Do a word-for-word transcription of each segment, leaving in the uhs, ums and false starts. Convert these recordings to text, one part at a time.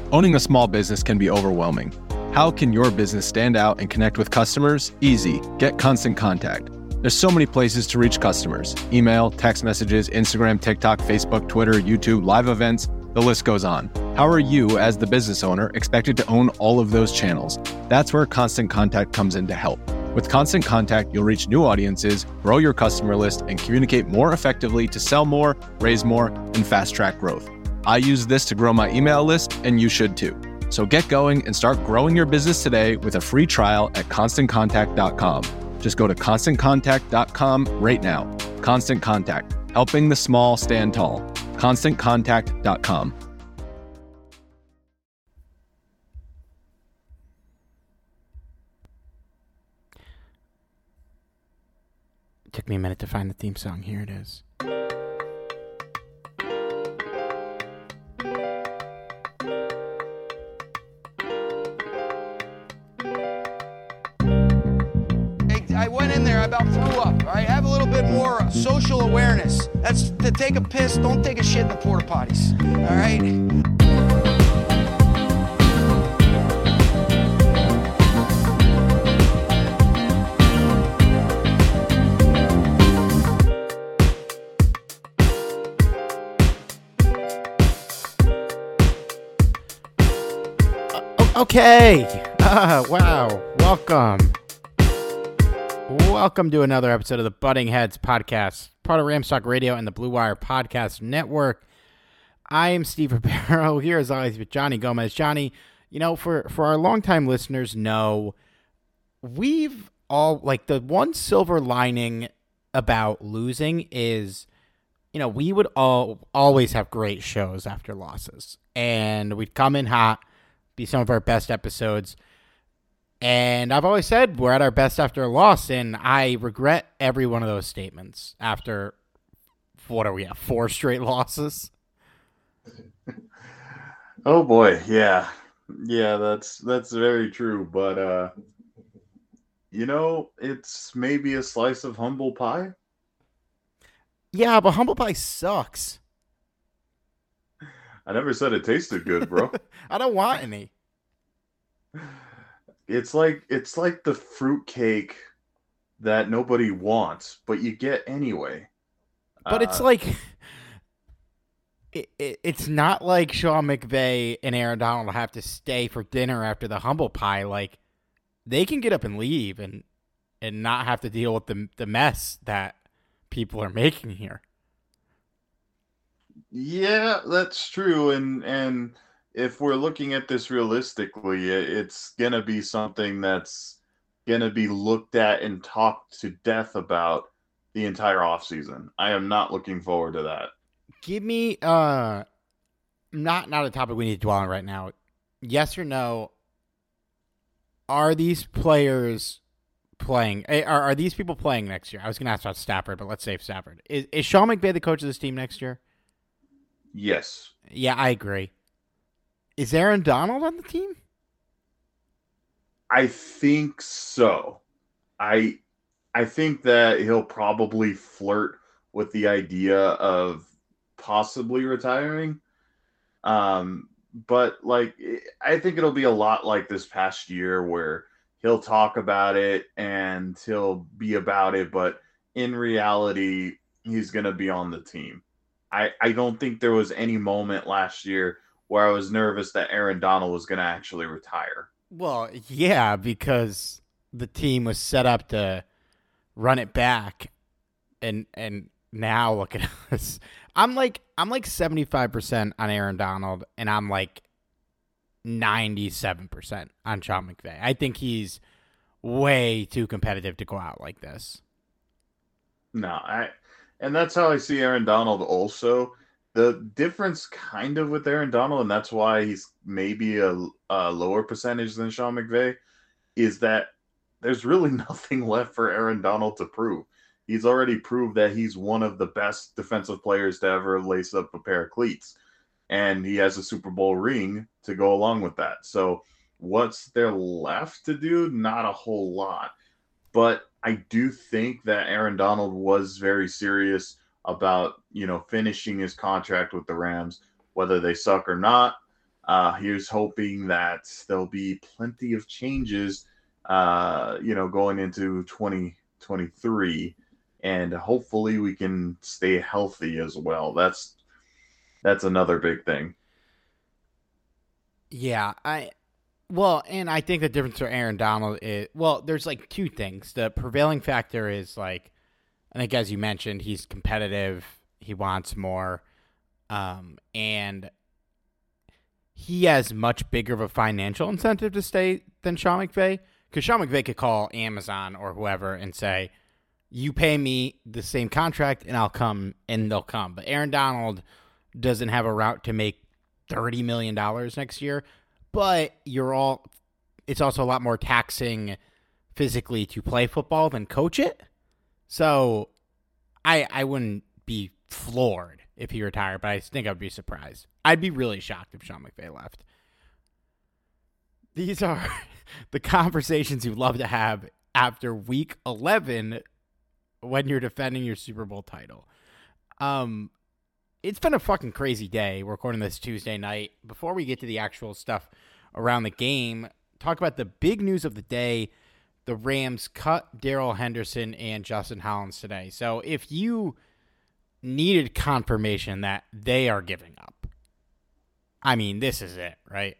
Owning a small business can be overwhelming. How can your business stand out and connect with customers? Easy. Get Constant Contact. There's so many places to reach customers. Email, text messages, Instagram, TikTok, Facebook, Twitter, YouTube, live events, the list goes on. How are you, as the business owner, expected to own all of those channels? That's where Constant Contact comes in to help. With Constant Contact, you'll reach new audiences, grow your customer list, and communicate more effectively to sell more, raise more, and fast-track growth. I use this to grow my email list, and you should too. So get going and start growing your business today with a free trial at constant contact dot com. Just go to constant contact dot com right now. Constant Contact, helping the small stand tall. constant contact dot com. It took me a minute to find the theme song. Here it is. I went in there, I about threw up, all right? Have a little bit more social awareness. That's to take a piss, don't take a shit in the porta potties, all right? Okay. Uh, wow. Welcome. Welcome to another episode of the Butting Heads podcast, part of Ramstock Radio and the Blue Wire Podcast Network. I am Steve Ribeiro, here as always with Johnny Gomez. Johnny, you know, for, for our longtime listeners know, we've all, like, the one silver lining about losing is, you know, we would all always have great shows after losses. And we'd come in hot, be some of our best episodes. And I've always said we're at our best after a loss, and I regret every one of those statements after, what are we at, four straight losses? Oh boy, yeah. Yeah, that's that's very true, but uh you know, it's maybe a slice of humble pie. Yeah, but humble pie sucks. I never said it tasted good, bro. I don't want any. It's like it's like the fruit cake that nobody wants, but you get anyway. But uh, it's like it, it, it's not like Sean McVay and Aaron Donald have to stay for dinner after the humble pie. Like, they can get up and leave and and not have to deal with the the mess that people are making here. Yeah, that's true, and and if we're looking at this realistically, it's going to be something that's going to be looked at and talked to death about the entire offseason. I am not looking forward to that. Give me uh not not a topic we need to dwell on right now. Yes or no, are these players playing are, are these people playing next year? I was going to ask about Stafford, but let's save Stafford. Is, is Sean McVay the coach of this team next year? Yes. Yeah, I agree. Is Aaron Donald on the team? I think so. I I think that he'll probably flirt with the idea of possibly retiring. Um, but like I think it'll be a lot like this past year where he'll talk about it and he'll be about it, but in reality, he's going to be on the team. I, I don't think there was any moment last year where I was nervous that Aaron Donald was going to actually retire. Well, yeah, because the team was set up to run it back, and and now look at us. I'm like I'm like seventy-five percent on Aaron Donald, and I'm like ninety-seven percent on Sean McVay. I think he's way too competitive to go out like this. No, I and that's how I see Aaron Donald also. The difference kind of with Aaron Donald, and that's why he's maybe a, a lower percentage than Sean McVay, is that there's really nothing left for Aaron Donald to prove. He's already proved that he's one of the best defensive players to ever lace up a pair of cleats. And he has a Super Bowl ring to go along with that. So what's there left to do? Not a whole lot. But I do think that Aaron Donald was very serious about, you know, finishing his contract with the Rams, whether they suck or not. Uh, here's hoping that there'll be plenty of changes, uh, you know, going into twenty twenty-three, and hopefully we can stay healthy as well. That's that's another big thing. Yeah, I well, and I think the difference for Aaron Donald is well, there's like two things. The prevailing factor is like, I think as you mentioned, he's competitive. He wants more, um, and he has much bigger of a financial incentive to stay than Sean McVay. Because Sean McVay could call Amazon or whoever and say, you pay me the same contract and I'll come, and they'll come. But Aaron Donald doesn't have a route to make thirty million dollars next year. But you're all, it's also a lot more taxing physically to play football than coach it. So I I wouldn't be floored if he retired, but I think I would be surprised. I'd be really shocked if Sean McVay left. These are the conversations you'd love to have after week eleven when you're defending your Super Bowl title. Um, it's been a fucking crazy day. We're recording this Tuesday night. Before we get to the actual stuff around the game, talk about the big news of the day. The Rams cut Darrell Henderson and Justin Hollins today. So if you needed confirmation that they are giving up, I mean, this is it, right?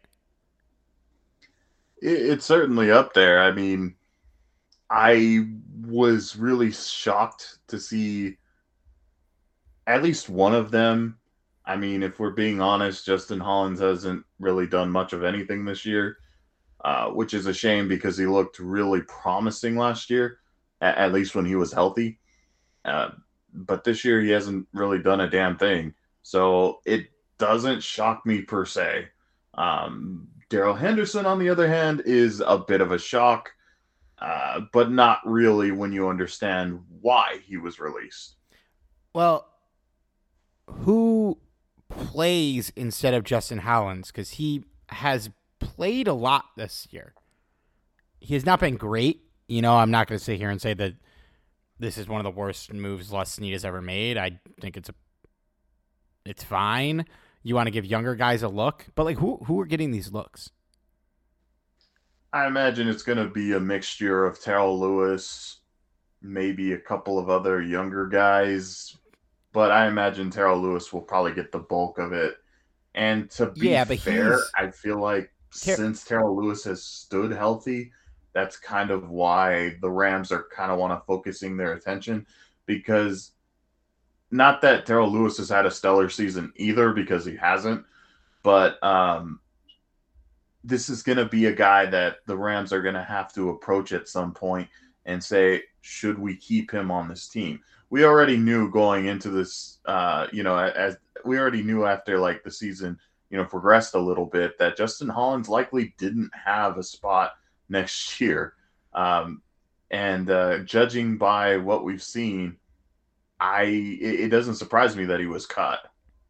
It's certainly up there. I mean, I was really shocked to see at least one of them. I mean, if we're being honest, Justin Hollins hasn't really done much of anything this year, uh, which is a shame because he looked really promising last year, at, at least when he was healthy. Uh, but this year he hasn't really done a damn thing. So it doesn't shock me per se. Um, Darrell Henderson, on the other hand, is a bit of a shock, uh, but not really when you understand why he was released. Well, who plays instead of Justin Hollins? Because he has played a lot this year. He has not been great. You know, I'm not going to sit here and say that this is one of the worst moves Les Snead has ever made. I think it's a, it's fine. You want to give younger guys a look, but like who who are getting these looks? I imagine it's going to be a mixture of Terrell Lewis, maybe a couple of other younger guys, but I imagine Terrell Lewis will probably get the bulk of it. And to be yeah, but fair, I feel like Ter- since Terrell Lewis has stood healthy, that's kind of why the Rams are kind of want to focusing their attention, because not that Terrell Lewis has had a stellar season either, because he hasn't, but um, this is going to be a guy that the Rams are going to have to approach at some point and say, should we keep him on this team? We already knew going into this, uh, you know, as we already knew after like the season, you know, progressed a little bit, that Justin Hollins likely didn't have a spot next year. Um, and uh, judging by what we've seen, I it, it doesn't surprise me that he was cut.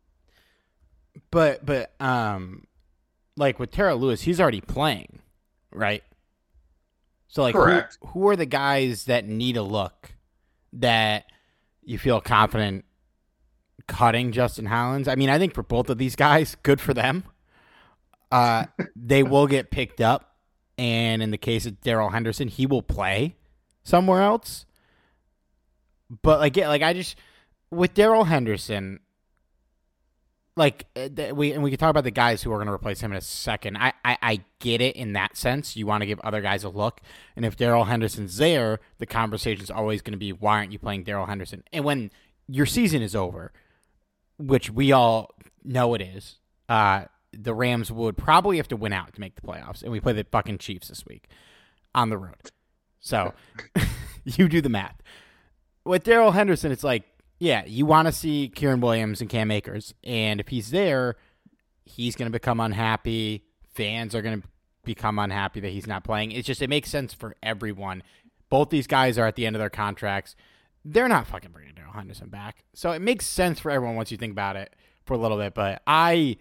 But but um, like with Terrell Lewis, he's already playing, right? So like, correct. Who, who are the guys that need a look that you feel confident cutting Justin Hollins? I mean, I think for both of these guys, good for them. Uh, they will get picked up, and in the case of Darrell Henderson, he will play somewhere else. But like, yeah, like I just with Darrell Henderson, like we and we can talk about the guys who are going to replace him in a second. I, I I get it in that sense. You want to give other guys a look, and if Darrell Henderson's there, the conversation is always going to be, why aren't you playing Darrell Henderson? And when your season is over, which we all know it is, uh, the Rams would probably have to win out to make the playoffs, and we play the fucking Chiefs this week on the road. So you do the math. With Darrell Henderson, it's like, yeah, you want to see Kieran Williams and Cam Akers, and if he's there, he's going to become unhappy. Fans are going to become unhappy that he's not playing. It's just, it makes sense for everyone. Both these guys are at the end of their contracts. They're not fucking bringing Darrell Henderson back. So it makes sense for everyone once you think about it for a little bit, but I...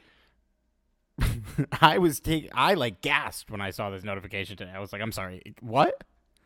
I was take I like gasped when I saw this notification today. I was like, I'm sorry, what?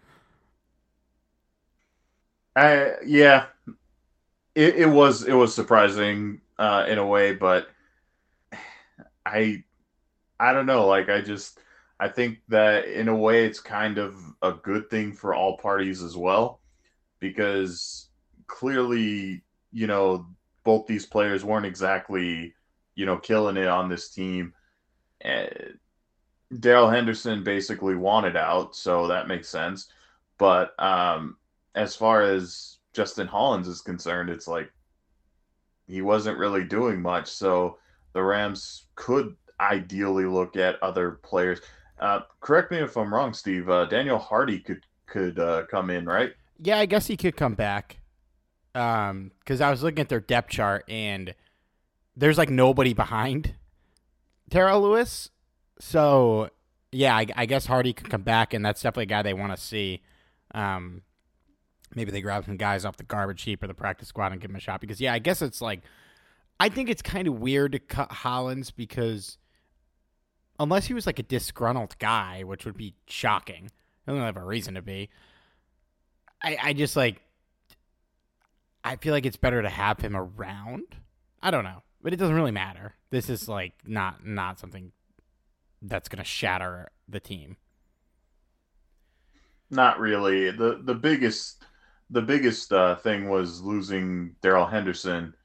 I yeah, it, it was it was surprising uh, in a way, but I I don't know. Like, I just, I think that in a way it's kind of a good thing for all parties as well, because clearly, you know, both these players weren't exactly, you know, killing it on this team. And Darrell Henderson basically wanted out, so that makes sense. But um, as far as Justin Hollins is concerned, it's like he wasn't really doing much. So the Rams could ideally look at other players. Uh, correct me if I'm wrong, Steve. Uh, Daniel Hardy could could uh, come in, right? Yeah, I guess he could come back. Um, because I was looking at their depth chart and there's like nobody behind Terrell Lewis. So yeah, I, I guess Hardy could come back, and that's definitely a guy they want to see. Um, maybe they grab some guys off the garbage heap or the practice squad and give him a shot. Because yeah, I guess it's like, I think it's kind of weird to cut Hollins because unless he was like a disgruntled guy, which would be shocking, I don't have a reason to be. I, I just like, I feel like it's better to have him around. I don't know, but it doesn't really matter. This is like not not something that's going to shatter the team. Not really. the the biggest the biggest uh, thing was losing Darrell Henderson.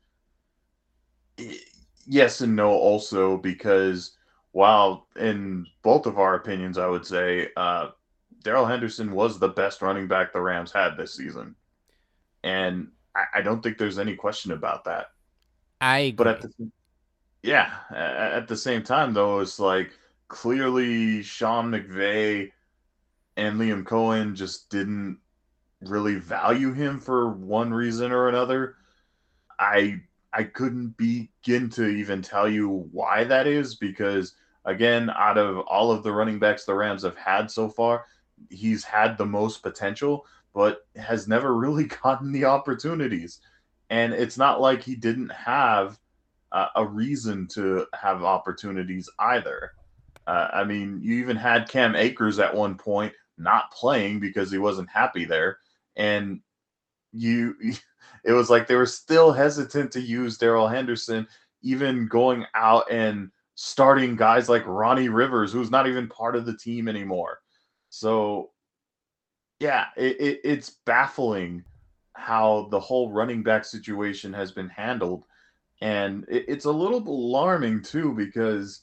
Yes and no, also because while in both of our opinions, I would say uh, Darrell Henderson was the best running back the Rams had this season, and I, I don't think there's any question about that. I agree. But at the yeah, at the same time though, it's like clearly Sean McVay and Liam Cohen just didn't really value him for one reason or another. I I couldn't begin to even tell you why that is, because again, out of all of the running backs the Rams have had so far, he's had the most potential, but has never really gotten the opportunities. And it's not like he didn't have uh, a reason to have opportunities either. Uh, I mean, you even had Cam Akers at one point not playing because he wasn't happy there. And you, it was like they were still hesitant to use Darrell Henderson, even going out and starting guys like Ronnie Rivers, who's not even part of the team anymore. So, yeah, it, it, it's baffling how the whole running back situation has been handled. And it, it's a little alarming, too, because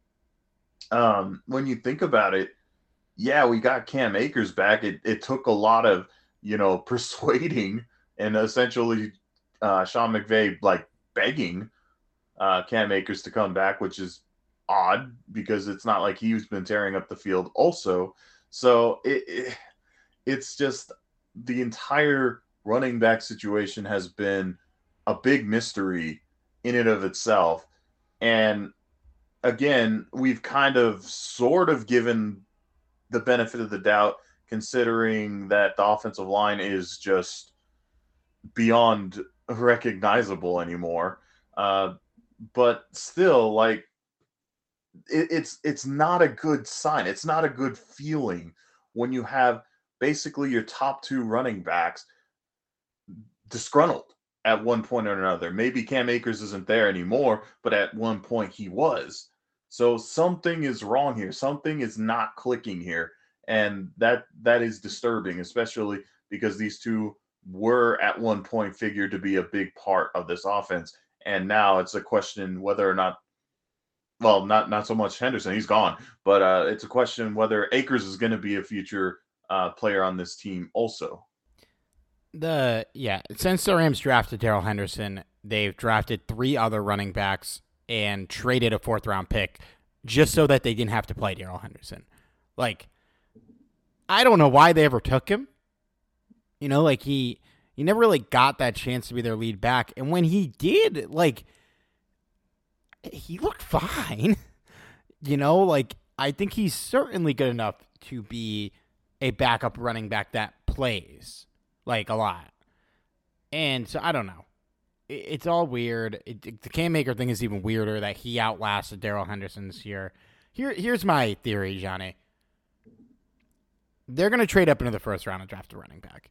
um, when you think about it, yeah, we got Cam Akers back. It, it took a lot of, you know, persuading and essentially uh, Sean McVay, like, begging uh, Cam Akers to come back, which is odd because it's not like he's been tearing up the field also. So it, it it's just the entire running back situation has been a big mystery in and of itself. And again, we've kind of sort of given the benefit of the doubt, considering that the offensive line is just beyond recognizable anymore. Uh, but still, like, it, it's it's not a good sign. It's not a good feeling when you have basically your top two running backs disgruntled at one point or another. Maybe Cam Akers isn't there anymore, but at one point he was. So something is wrong here. Something is not clicking here. And that that is disturbing, especially because these two were at one point figured to be a big part of this offense. And now it's a question whether or not, well, not, not so much Henderson, he's gone, but uh, it's a question whether Akers is going to be a future uh, player on this team also. The yeah, since the Rams drafted Darrell Henderson, they've drafted three other running backs and traded a fourth round pick just so that they didn't have to play Darrell Henderson. Like, I don't know why they ever took him. You know, like he he never really got that chance to be their lead back, and when he did, like, he looked fine. You know, like, I think he's certainly good enough to be a backup running back that plays, like, a lot. And so, I don't know. It, it's all weird. It, the Cam Akers thing is even weirder that he outlasted Darrell Henderson this year. Here, here's my theory, Johnny. They're going to trade up into the first round and draft a running back.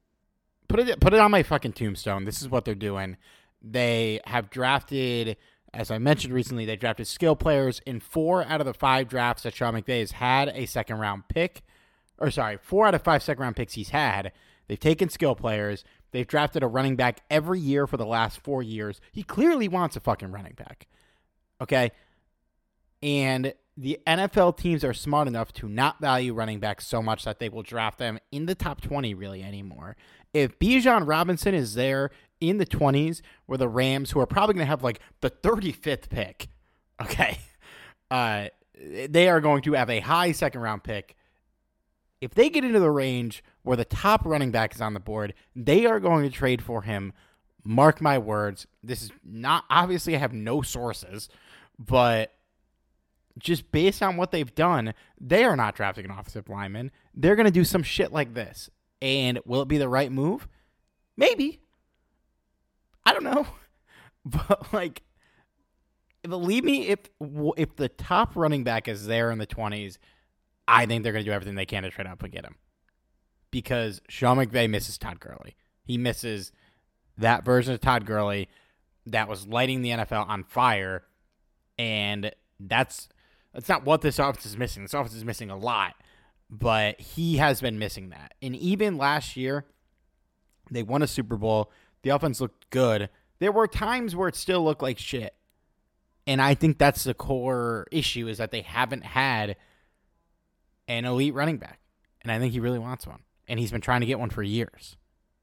Put it, put it on my fucking tombstone. This is what they're doing. They have drafted As I mentioned recently, they drafted skill players in four out of the five drafts that Sean McVay has had a second round pick. Or sorry, four out of five second round picks he's had. They've taken skill players. They've drafted a running back every year for the last four years. He clearly wants a fucking running back. Okay? And the N F L teams are smart enough to not value running backs so much that they will draft them in the top twenty really anymore. If Bijan Robinson is there in the twenties, where the Rams, who are probably going to have like the thirty-fifth pick, okay, uh, they are going to have a high second round pick. If they get into the range where the top running back is on the board, they are going to trade for him. Mark my words. This is not, obviously I have no sources, but just based on what they've done, they are not drafting an offensive lineman. They're going to do some shit like this. And will it be the right move? Maybe. I don't know. But, like, believe me, if if the top running back is there in the twenties, I think they're going to do everything they can to trade up and get him. Because Sean McVay misses Todd Gurley. He misses that version of Todd Gurley that was lighting the N F L on fire. And that's that's not what this offense is missing. This offense is missing a lot. But he has been missing that. And even last year, they won a Super Bowl. The offense looked good. There were times where it still looked like shit. And I think that's the core issue, is that they haven't had an elite running back. And I think he really wants one. And he's been trying to get one for years.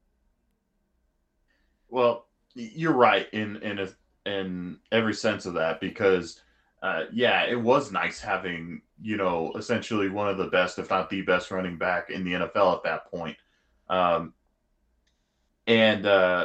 Well, you're right in in a, in every sense of that, because uh, yeah, it was nice having, you know, essentially one of the best, if not the best, running back in the N F L at that point. Um, and uh,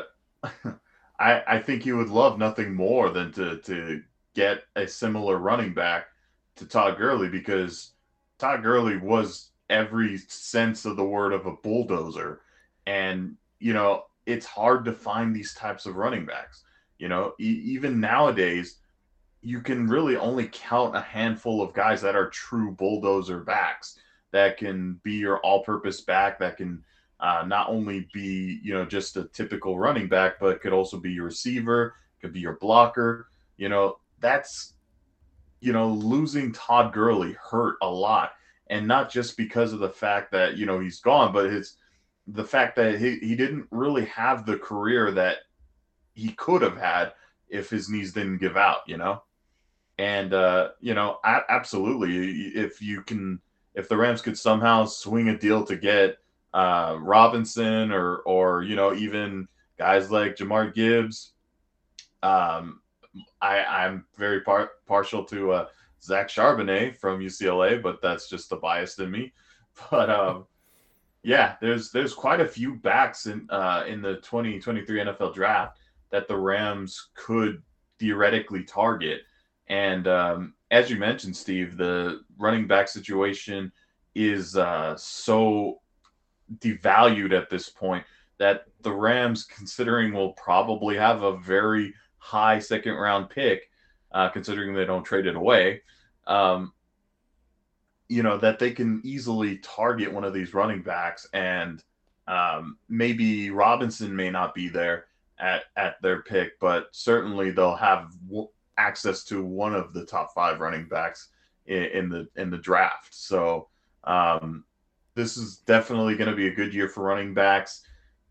I I think you would love nothing more than to to get a similar running back to Todd Gurley, because Todd Gurley was every sense of the word of a bulldozer. And, you know, it's hard to find these types of running backs. You know, e- even nowadays, you can really only count a handful of guys that are true bulldozer backs that can be your all-purpose back, that can uh, not only be, you know, just a typical running back, but could also be your receiver, could be your blocker. You know, that's, you know, losing Todd Gurley hurt a lot. And not just because of the fact that, you know, he's gone, but his the fact that he, he didn't really have the career that he could have had if his knees didn't give out, you know? And, uh, you know, a- absolutely. If you can, if the Rams could somehow swing a deal to get uh, Robinson or, or, you know, even guys like Jahmyr Gibbs, um, I, I'm very par- partial to uh, Zach Charbonnet from U C L A, but that's just the bias in me. But, um, yeah, there's there's quite a few backs in uh, in the twenty twenty-three N F L draft that the Rams could theoretically target. And um, as you mentioned, Steve, the running back situation is uh, so devalued at this point that the Rams, considering will probably have a very high second round pick, uh, considering they don't trade it away, um, you know, that they can easily target one of these running backs. And um, maybe Robinson may not be there at, at their pick, but certainly they'll have w- access to one of the top five running backs in, in the in the draft. So um, this is definitely going to be a good year for running backs.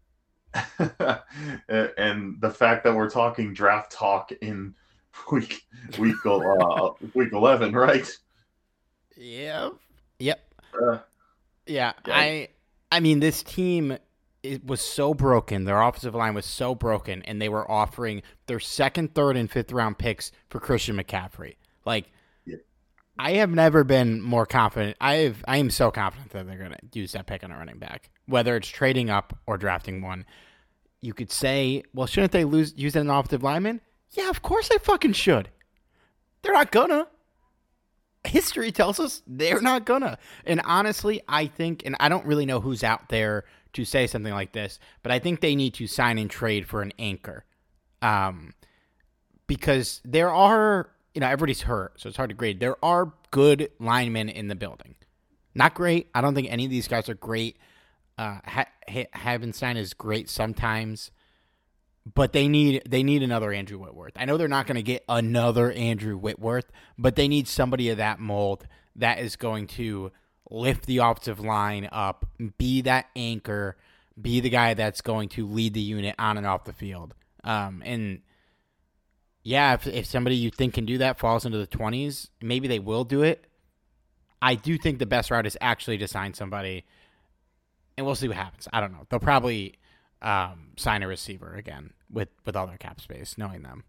And the fact that we're talking draft talk in week week uh, week eleven, right? Yep. Yep. Uh, yeah, yeah. I I mean, this team, it was so broken. Their offensive line was so broken, and they were offering their second, third, and fifth round picks for Christian McCaffrey. Like, yeah. I have never been more confident. I have. I am so confident that they're going to use that pick on a running back, whether it's trading up or drafting one. You could say, well, shouldn't they lose use it an offensive lineman? Yeah, of course they fucking should. They're not gonna. History tells us they're not gonna. And honestly, I think, and I don't really know who's out there to say something like this, but I think they need to sign and trade for an anchor. Um, because there are, you know, everybody's hurt, so it's hard to grade. There are good linemen in the building. Not great. I don't think any of these guys are great. Uh, ha- ha- Havenstein is great sometimes. but they need they need another Andrew Whitworth. I know they're not going to get another Andrew Whitworth, but they need somebody of that mold that is going to lift the offensive line up, be that anchor, be the guy that's going to lead the unit on and off the field. Um, and yeah, if if somebody you think can do that falls into the twenties, maybe they will do it. I do think the best route is actually to sign somebody, and we'll see what happens. I don't know. They'll probably um, sign a receiver again with, with all their cap space, knowing them.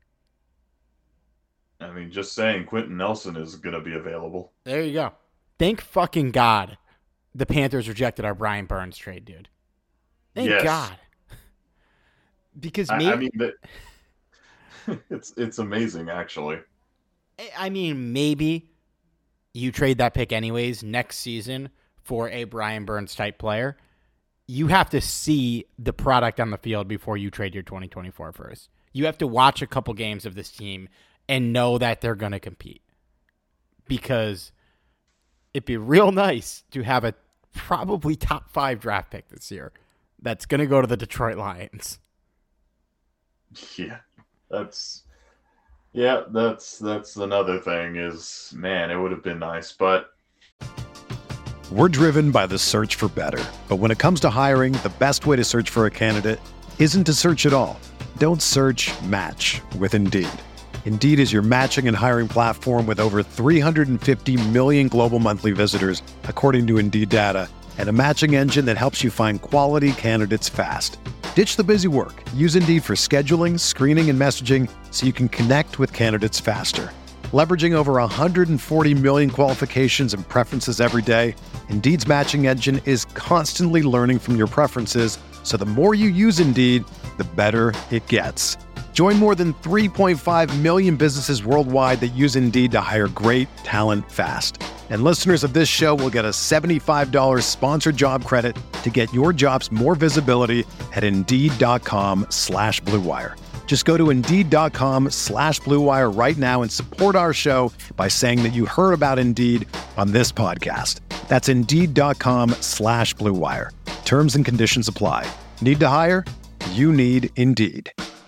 I mean, just saying Quentin Nelson is going to be available. There you go. Thank fucking God the Panthers rejected our Brian Burns trade, dude. Thank yes. God. Because maybe, I, I mean, that, it's it's amazing, actually. I mean, maybe you trade that pick anyways next season for a Brian Burns type player. You have to see the product on the field before you trade your twenty twenty-four first. You have to watch a couple games of this team and know that they're going to compete. Because it'd be real nice to have a probably top five draft pick this year that's going to go to the Detroit Lions. Yeah, that's yeah, that's that's another thing is, man, it would have been nice, but we're driven by the search for better. But when it comes to hiring, the best way to search for a candidate isn't to search at all. Don't search, match with Indeed. Indeed is your matching and hiring platform with over three hundred fifty million global monthly visitors, according to Indeed data, and a matching engine that helps you find quality candidates fast. Ditch the busy work. Use Indeed for scheduling, screening, and messaging so you can connect with candidates faster. Leveraging over one hundred forty million qualifications and preferences every day, Indeed's matching engine is constantly learning from your preferences, so the more you use Indeed, the better it gets. Join more than three point five million businesses worldwide that use Indeed to hire great talent fast. And listeners of this show will get a seventy-five dollars sponsored job credit to get your jobs more visibility at Indeed.com slash Blue Wire. Just go to Indeed.com slash Blue Wire right now and support our show by saying that you heard about Indeed on this podcast. That's Indeed.com slash Blue Wire. Terms and conditions apply. Need to hire? You need Indeed.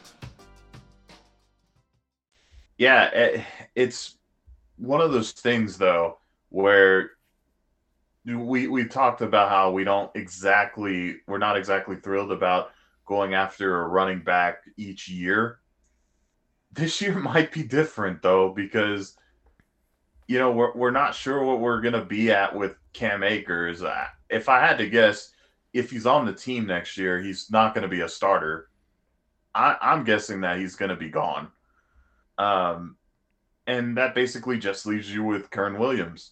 Yeah, it's one of those things, though, where we we talked about how we don't exactly, we're not exactly thrilled about going after a running back each year. This year might be different, though, because, you know, we're, we're not sure what we're going to be at with Cam Akers. If I had to guess, if he's on the team next year, he's not going to be a starter. I, I'm guessing that he's going to be gone. Um, and that basically just leaves you with Kern Williams.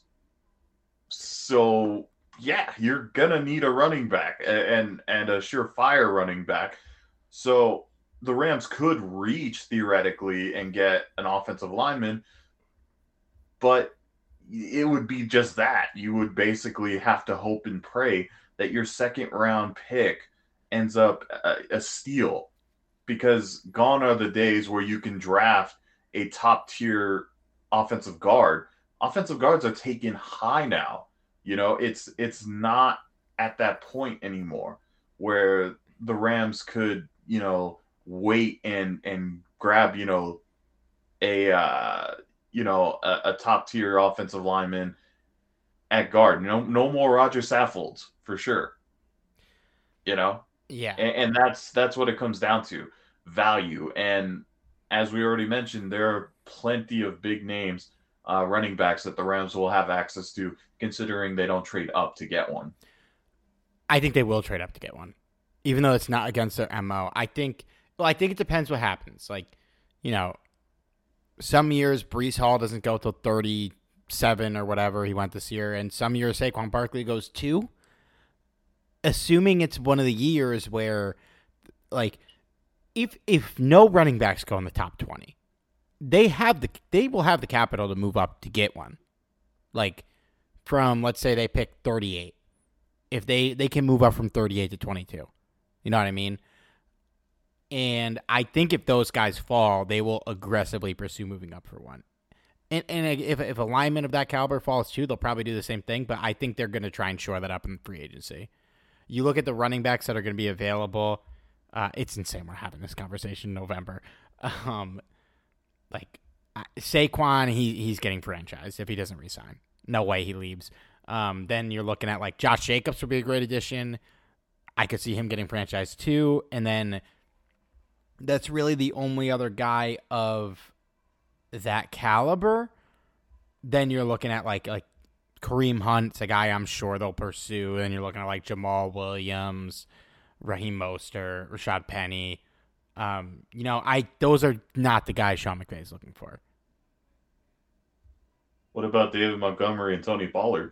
So, yeah, you're going to need a running back and, and a surefire running back. So the Rams could reach theoretically and get an offensive lineman, but it would be just that. You would basically have to hope and pray that your second round pick ends up a, a steal, because gone are the days where you can draft a top tier offensive guard. Offensive guards are taken high now. You know, it's it's not at that point anymore where the Rams could, you know, wait and and grab, you know, a uh, you know a, a top tier offensive lineman at guard. No, no more Roger Saffolds for sure. You know, yeah, and, and that's that's what it comes down to, value. And as we already mentioned, there are plenty of big names, uh, running backs that the Rams will have access to, considering they don't trade up to get one. I think they will trade up to get one, even though it's not against their M O. I think, well, I think it depends what happens. Like, you know, some years Breece Hall doesn't go till thirty-seven or whatever he went this year, and some years Saquon Barkley goes two. Assuming it's one of the years where, like, if if no running backs go in the top twenty, they have the they will have the capital to move up to get one. Like, from, let's say they pick thirty-eight. If they, they can move up from thirty-eight to twenty-two. You know what I mean? And I think if those guys fall, they will aggressively pursue moving up for one. And and if if a lineman of that caliber falls too, they'll probably do the same thing, but I think they're going to try and shore that up in free agency. You look at the running backs that are going to be available. Uh, it's insane we're having this conversation in November. Um, like Saquon, he he's getting franchised if he doesn't resign. No way he leaves. Um, then you're looking at like Josh Jacobs would be a great addition. I could see him getting franchised too. And then that's really the only other guy of that caliber. Then you're looking at like like Kareem Hunt's a guy I'm sure they'll pursue. And you're looking at like Jamal Williams, Raheem Mostert, Rashad Penny. Um, you know, I those are not the guys Sean McVay is looking for. What about David Montgomery and Tony Pollard?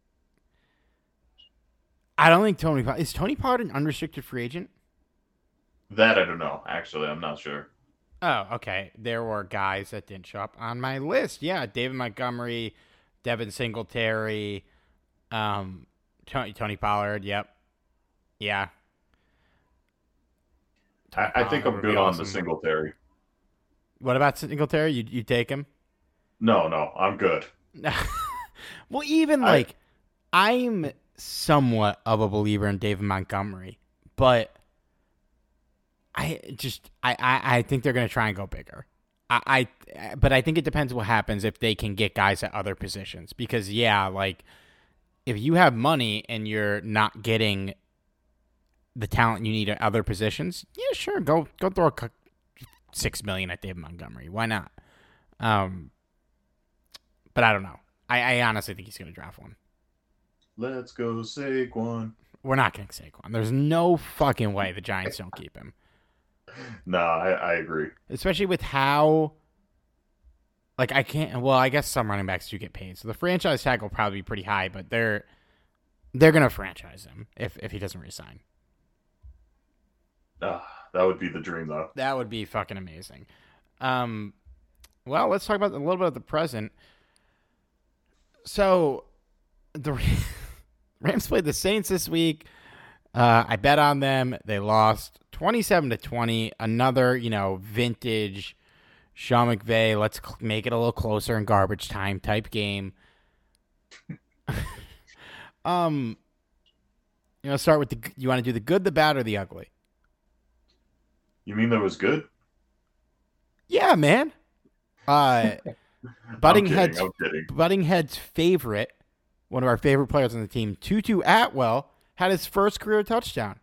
I don't think Tony is Tony Pollard an unrestricted free agent. That I don't know. Actually, I'm not sure. Oh, okay. There were guys that didn't show up on my list. Yeah, David Montgomery, Devin Singletary, um, Tony, Tony Pollard. Yep. Yeah. I, I think I'm good on the Singletary. What about Singletary? You you take him? No, no, I'm good. Well, even I, like I'm somewhat of a believer in David Montgomery, but I just I, I, I think they're going to try and go bigger. I, I but I think it depends what happens if they can get guys at other positions, because yeah, like if you have money and you're not getting the talent you need at other positions, yeah, sure, go go throw a six million at David Montgomery. Why not? Um, but I don't know. I, I honestly think he's going to draft one. Let's go Saquon. We're not getting Saquon. There's no fucking way the Giants don't keep him. No, I, I agree. Especially with how, like, I can't. Well, I guess some running backs do get paid, so the franchise tag will probably be pretty high. But they're they're going to franchise him if if he doesn't resign. Uh, that would be the dream, though. That would be fucking amazing. Um, well, let's talk about a little bit of the present. So, the Rams played the Saints this week. Uh, I bet on them. They lost twenty-seven to twenty. Another, you know, vintage Sean McVay, let's cl- make it a little closer in garbage time type game. um, you know, start with the. You want to do the good, the bad, or the ugly? You mean that was good? Yeah, man. Uh, Butting I'm kidding, Head's I'm kidding. Butting Head's favorite, one of our favorite players on the team, Tutu Atwell, had his first career touchdown.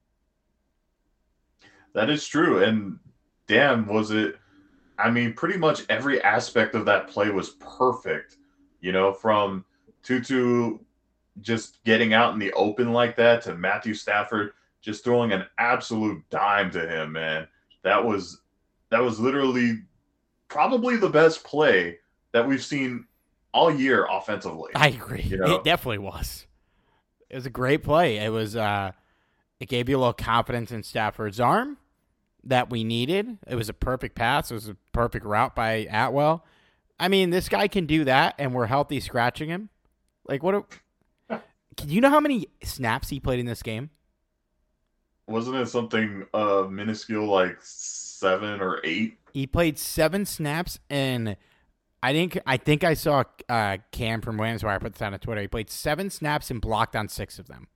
That is true, and damn, was it? I mean, pretty much every aspect of that play was perfect. You know, from Tutu just getting out in the open like that to Matthew Stafford just throwing an absolute dime to him, man. That was that was literally probably the best play that we've seen all year offensively. I agree. You know? It definitely was. It was a great play. It was uh it gave you a little confidence in Stafford's arm that we needed. It was a perfect pass. It was a perfect route by Atwell. I mean, this guy can do that, and we're healthy scratching him. Like, what? A, do you know how many snaps he played in this game? Wasn't it something uh, minuscule like seven or eight? He played seven snaps, and I think I think I saw uh, Cam from Williams where I put this on Twitter. He played seven snaps and blocked on six of them.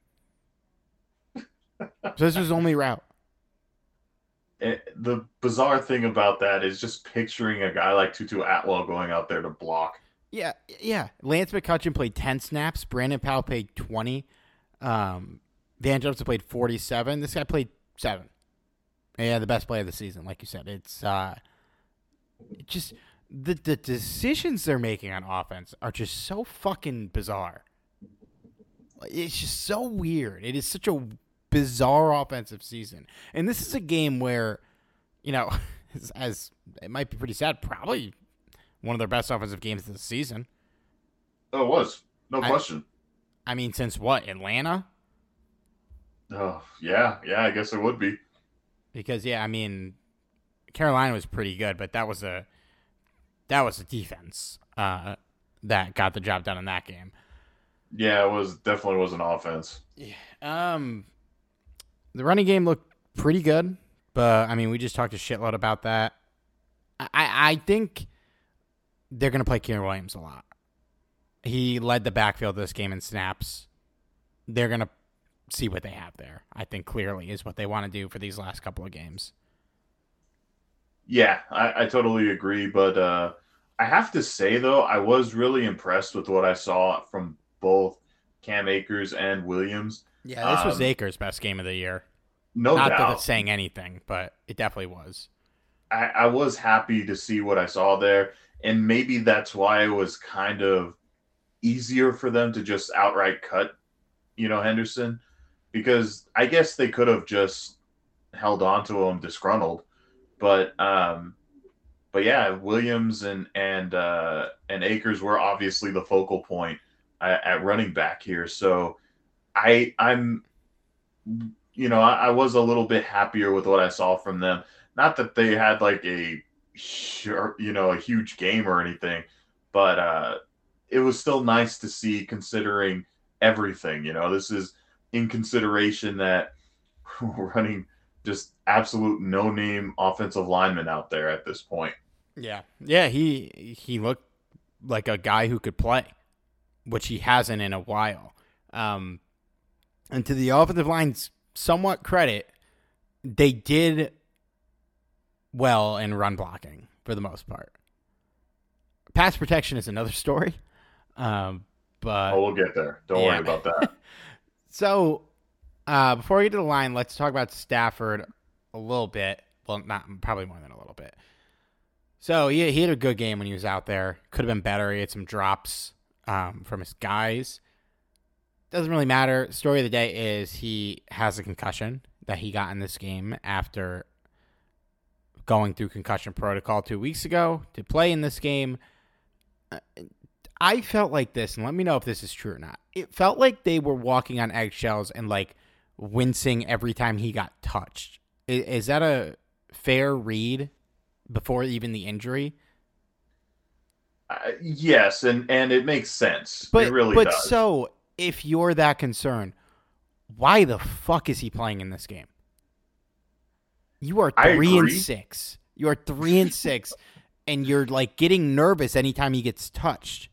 So this was his only route. It, the bizarre thing about that is just picturing a guy like Tutu Atwell going out there to block. Yeah, yeah. Lance McCutcheon played ten snaps. Brandon Powell played twenty. Um, Van Jefferson played forty-seven. This guy played seven. Yeah, the best play of the season, like you said. It's uh, it just the the decisions they're making on offense are just so fucking bizarre. It's just so weird. It is such a bizarre offensive season, and this is a game where, you know, as, as it might be pretty sad, probably one of their best offensive games of the season. Oh, it was. No I, question. I mean, since what, Atlanta? Oh, yeah. Yeah, I guess it would be. Because, yeah, I mean, Carolina was pretty good, but that was a that was a defense uh, that got the job done in that game. Yeah, it was definitely was an offense. Yeah. Um, the running game looked pretty good, but, I mean, we just talked a shitload about that. I, I think they're going to play Keenan Williams a lot. He led the backfield this game in snaps. They're going to see what they have there. I think clearly is what they want to do for these last couple of games. Yeah, I, I totally agree. But uh, I have to say, though, I was really impressed with what I saw from both Cam Akers and Williams. Yeah, this was um, Akers' best game of the year. No Not doubt. that it's saying anything, but it definitely was. I, I was happy to see what I saw there. And maybe that's why it was kind of easier for them to just outright cut, you know, Henderson. Because I guess they could have just held on to him disgruntled. But um, but yeah, Williams and and uh, and Akers were obviously the focal point at, at running back here. So I I'm you know I, I was a little bit happier with what I saw from them. Not that they had like a you know a huge game or anything, but uh, it was still nice to see considering everything. You know, this is in consideration that we're running just absolute no-name offensive lineman out there at this point. Yeah. Yeah, he he looked like a guy who could play, which he hasn't in a while. Um, and to the offensive line's somewhat credit, they did well in run blocking for the most part. Pass protection is another story. Um, but Oh, we'll get there. Don't yeah. worry about that. So, uh, before we get to the line, let's talk about Stafford a little bit. Well, not probably more than a little bit. So, he, he had a good game when he was out there. Could have been better. He had some drops um, from his guys. Doesn't really matter. Story of the day is he has a concussion that he got in this game after going through concussion protocol two weeks ago to play in this game. I felt like this, and let me know if this is true or not. It felt like they were walking on eggshells and like wincing every time he got touched. Is, is that a fair read before even the injury? Uh, yes, and, and it makes sense. But, it really but does. So, if you're that concerned, why the fuck is he playing in this game? You are three and six. You are three and six, and you're like getting nervous anytime he gets touched.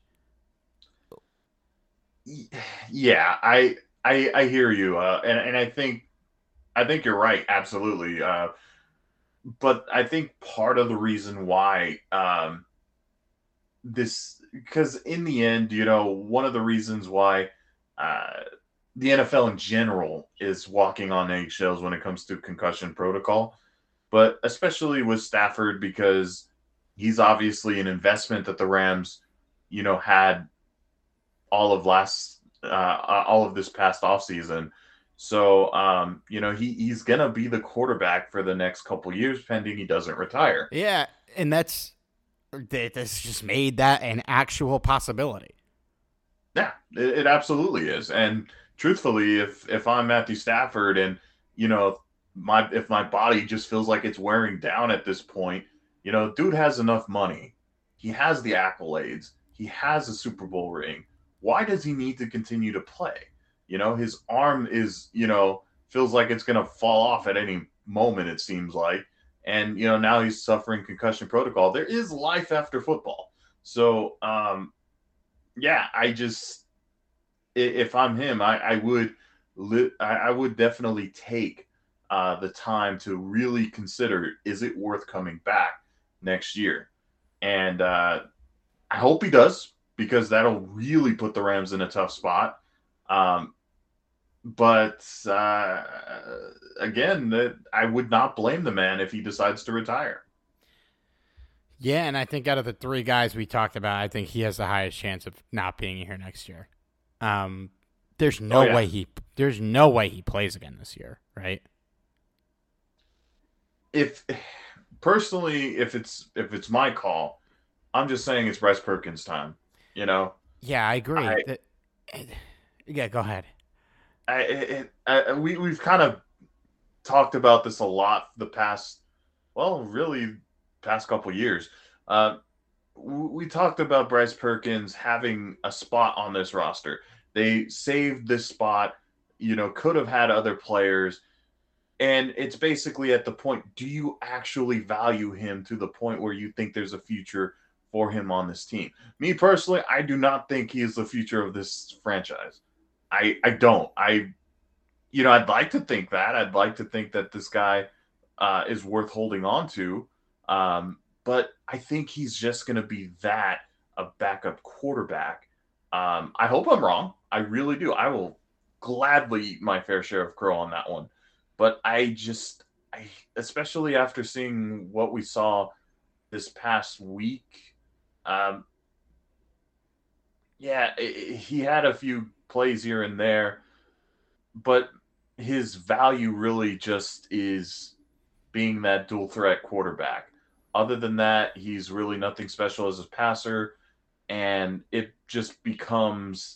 Yeah, I I, I hear you, uh, and and I think I think you're right, absolutely. Uh, but I think part of the reason why um, this, because in the end, you know, one of the reasons why uh, the N F L in general is walking on eggshells when it comes to concussion protocol, but especially with Stafford, because he's obviously an investment that the Rams, you know, had all of last, uh, all of this past offseason. So, um, you know, he, he's going to be the quarterback for the next couple years, pending he doesn't retire. Yeah, and that's, this just made that an actual possibility. Yeah, it, it absolutely is. And truthfully, if, if I'm Matthew Stafford and, you know, my, if my body just feels like it's wearing down at this point, you know, dude has enough money. He has the accolades. He has a Super Bowl ring. Why does he need to continue to play? You know, his arm is, you know, feels like it's going to fall off at any moment, it seems like. And, you know, now he's suffering concussion protocol. There is life after football. So, um, yeah, I just, if I'm him, I, I would, li- I, I would definitely take uh, the time to really consider, is it worth coming back next year? And uh, I hope he does, because that'll really put the Rams in a tough spot. Um, but uh, again, that I would not blame the man if he decides to retire. Yeah, and I think out of the three guys we talked about, I think he has the highest chance of not being here next year. Um, there's no Oh, yeah. way he there's no way he plays again this year, right? If personally, if it's if it's my call, I'm just saying it's Bryce Perkins' time. You know. Yeah, I agree. I- That- yeah, go ahead. I, it, I we we've kind of talked about this a lot the past, well, really past couple years. Uh, we talked about Bryce Perkins having a spot on this roster. They saved this spot, you know, could have had other players. And it's basically at the point, do you actually value him to the point where you think there's a future for him on this team? Me personally, I do not think he is the future of this franchise. I, I don't. I you know, I'd like to think that. I'd like to think that this guy uh, is worth holding on to. Um, but I think he's just going to be that a backup quarterback. Um, I hope I'm wrong. I really do. I will gladly eat my fair share of crow on that one. But I just, I, especially after seeing what we saw this past week, um, yeah, it, he had a few plays here and there, but his value really just is being that dual threat quarterback. Other than that, he's really nothing special as a passer, and it just becomes,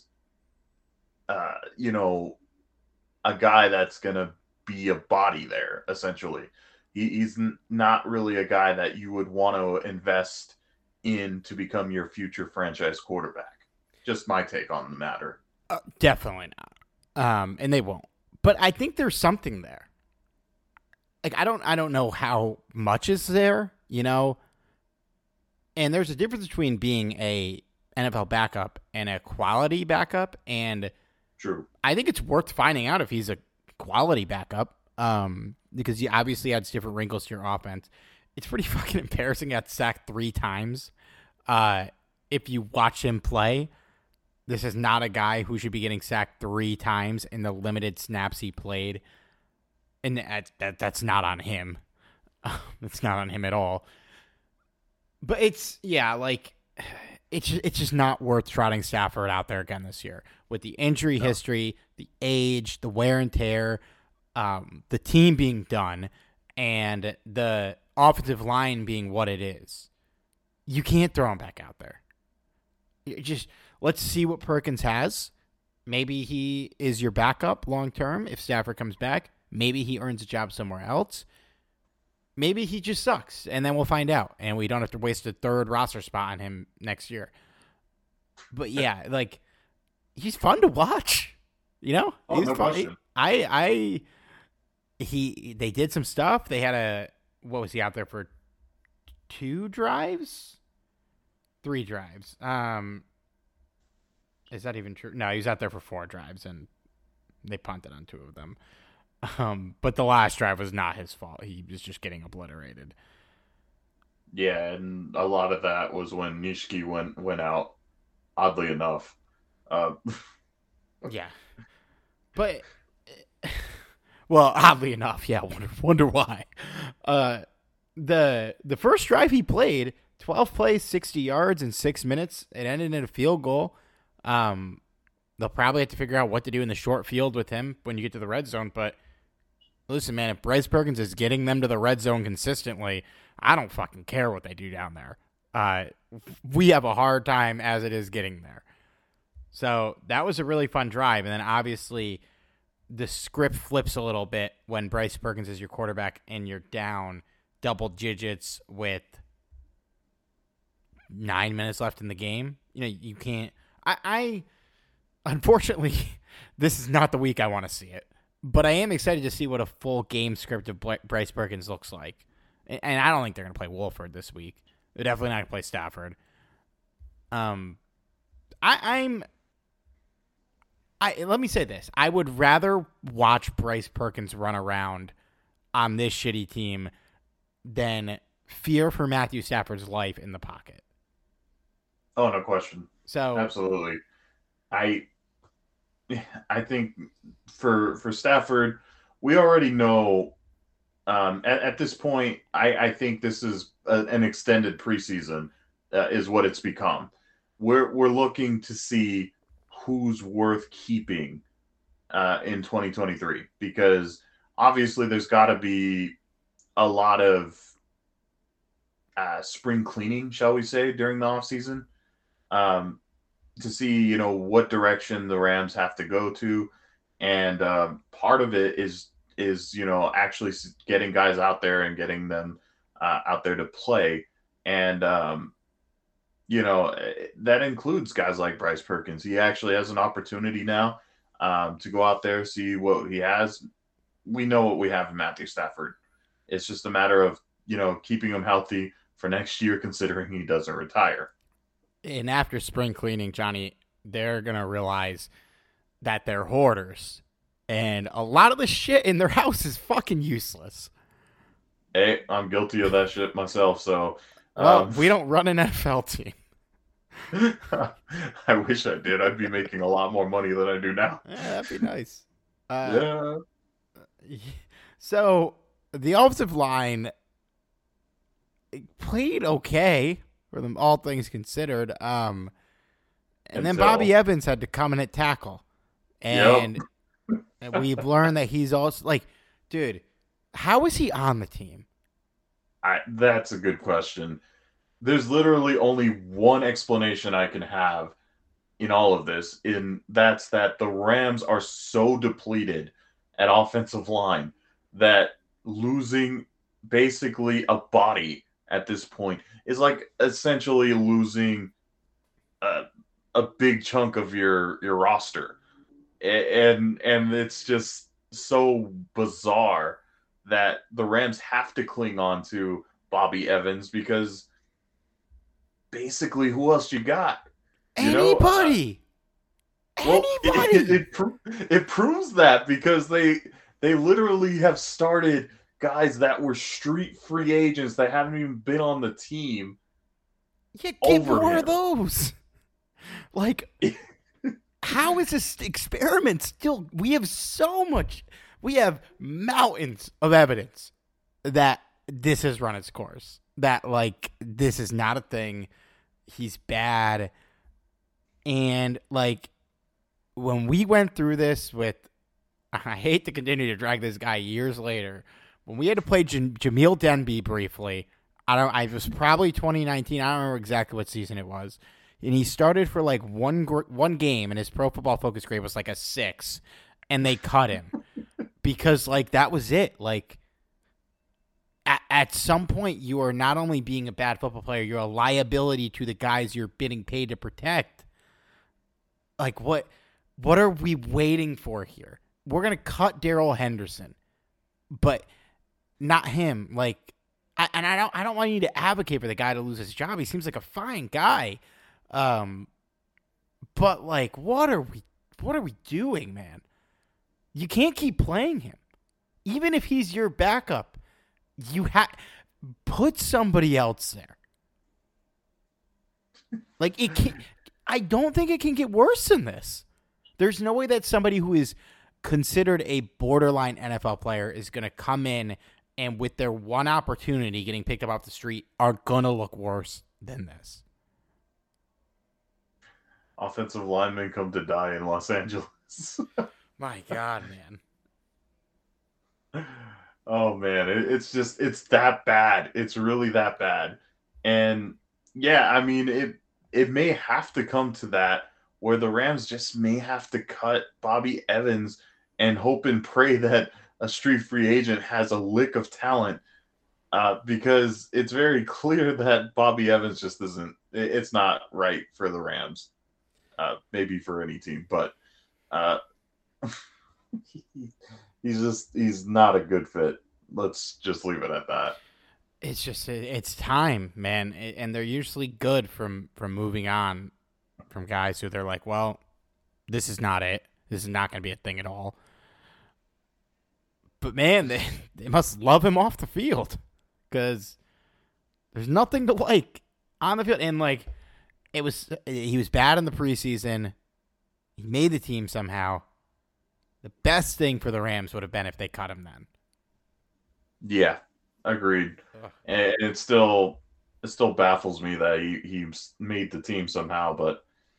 uh, you know, a guy that's going to be a body there, essentially. He, he's n- not really a guy that you would want to invest in to become your future franchise quarterback. Just my take on the matter. Uh, definitely not. Um, and they won't. But I think there's something there. Like I don't I don't know how much is there, you know. And there's a difference between being a N F L backup and a quality backup, and True. I think it's worth finding out if he's a quality backup. Um, because he obviously adds different wrinkles to your offense. It's pretty fucking embarrassing. Got sacked three times. Uh, if you watch him play, this is not a guy who should be getting sacked three times in the limited snaps he played. And that, that that's not on him. It's not on him at all. But it's, yeah, like, it's, it's just not worth trotting Stafford out there again this year. With the injury no. history, the age, the wear and tear, um, the team being done, and the offensive line being what it is. You can't throw him back out there. You just... Let's see what Perkins has. Maybe he is your backup long term if Stafford comes back. Maybe he earns a job somewhere else. Maybe he just sucks, and then we'll find out, and we don't have to waste a third roster spot on him next year. But yeah, like he's fun to watch. You know, oh, he's no fun. question. I, I, he. They did some stuff. They had a what was he out there for? Two drives, three drives. Um. Is that even true? No, he was out there for four drives, and they punted on two of them. Um, but the last drive was not his fault. He was just getting obliterated. Yeah, and a lot of that was when Nishiki went went out, oddly enough. Uh, yeah. But, well, oddly enough, yeah, wonder, wonder why. Uh, the the first drive he played, twelve plays, sixty yards in six minutes. It ended in a field goal. Um, they'll probably have to figure out what to do in the short field with him when you get to the red zone. But listen, man, if Bryce Perkins is getting them to the red zone consistently, I don't fucking care what they do down there. Uh, we have a hard time as it is getting there. So that was a really fun drive. And then obviously the script flips a little bit when Bryce Perkins is your quarterback and you're down double digits with nine minutes left in the game. You know, you can't. I, I, unfortunately, this is not the week I want to see it, but I am excited to see what a full game script of Bryce Perkins looks like. And I don't think they're going to play Wolford this week. They're definitely not going to play Stafford. Um, I, I'm, I let me say this: I would rather watch Bryce Perkins run around on this shitty team than fear for Matthew Stafford's life in the pocket. Oh, no question. So absolutely, I I think for for Stafford, we already know. Um, at, at this point, I, I think this is a, an extended preseason, uh, is what it's become. We're we're looking to see who's worth keeping uh, in twenty twenty-three, because obviously there's got to be a lot of uh, spring cleaning, shall we say, during the offseason. Um, to see, you know, what direction the Rams have to go to. And um, part of it is, is, you know, actually getting guys out there and getting them uh, out there to play. And, um, you know, that includes guys like Bryce Perkins. He actually has an opportunity now um, to go out there, see what he has. We know what we have in Matthew Stafford. It's just a matter of, you know, keeping him healthy for next year, considering he doesn't retire. And after spring cleaning, Johnny, they're going to realize that they're hoarders And a lot of the shit in their house is fucking useless. Hey, I'm guilty of that shit myself, so... Well, um, we don't run an N F L team. I wish I did. I'd be making a lot more money than I do now. Yeah, that'd be nice. Uh, yeah. So, the offensive line played okay, for them, all things considered. Um, and then Until- Bobby Evans had to come in at tackle. And, Yep. and we've learned that he's also, like, dude, how is he on the team? I, that's a good question. There's literally only one explanation I can have in all of this, and that's that the Rams are so depleted at offensive line that losing basically a body at this point is like essentially losing a, a big chunk of your your roster, and and it's just so bizarre that the Rams have to cling on to Bobby Evans because basically who else you got? You know, Anybody. Well, Anybody. It, it, it, pro- it proves that because they they literally have started guys that were street free agents that haven't even been on the team. Yeah, get over more him. of those. Like, how is this experiment still? We have so much. We have mountains of evidence that this has run its course. That, like, this is not a thing. He's bad. And, like, when we went through this with, I hate to continue to drag this guy years later, when we had to play J- Jamil Denby briefly, I don't. I was probably twenty nineteen. I don't remember exactly what season it was, and he started for like one gr- one game, and his Pro Football Focus grade was like a six, and they cut him because like that was it. Like at at some point, you are not only being a bad football player, you're a liability to the guys you're getting paid to protect. Like what? What are we waiting for here? We're gonna cut Darrell Henderson, but not him. Like. I, and I don't I don't want you to advocate for the guy to lose his job. He seems like a fine guy. Um, but like what are we what are we doing, man? You can't keep playing him. Even if he's your backup, you have put somebody else there. Like it can I don't think it can get worse than this. There's no way that somebody who is considered a borderline N F L player is going to come in and with their one opportunity getting picked up off the street are going to look worse than this. Offensive linemen come to die in Los Angeles. My God, man. Oh, man. It, it's just, it's that bad. It's really that bad. And, yeah, I mean, it it may have to come to that where the Rams just may have to cut Bobby Evans and hope and pray that a street free agent has a lick of talent uh, because it's very clear that Bobby Evans just isn't, it's not right for the Rams, uh, maybe for any team, but uh, he's just, he's not a good fit. Let's just leave it at that. It's just, it's time, man. And they're usually good from, from moving on from guys who they're like, well, this is not it. This is not going to be a thing at all. But, man, they, they must love him off the field because there's nothing to like on the field. And, like, it was he was bad in the preseason. He made the team somehow. The best thing for the Rams would have been if they cut him then. Yeah, agreed. Ugh. And it still it still baffles me that he, he made the team somehow. But,